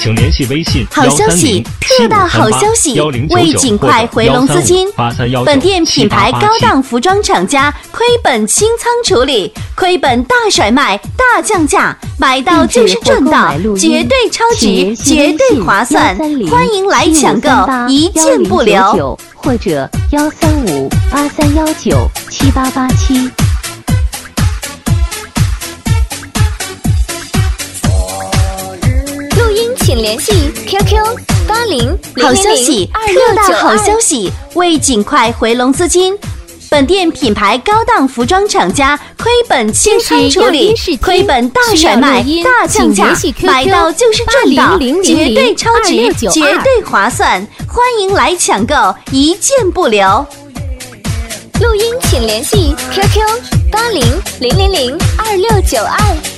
请联系微信好消息，特大好消息！为尽快回笼资金，本店品牌高档服装厂家亏本清仓处理，亏本大甩卖、大降价，买到就是赚到，绝对超值，绝对划算！欢迎来抢购，一件不留。 或者13583197887。 录音请联系 QQ800000262869。 好消息，特大好消息！为尽快回笼资金，本店品牌高档服装厂家亏本清仓处理，亏本大甩卖、大降价，买到就是赚到，绝对超值，绝对划算！欢迎来抢购，一件不留。 录音请联系 QQ8000002692。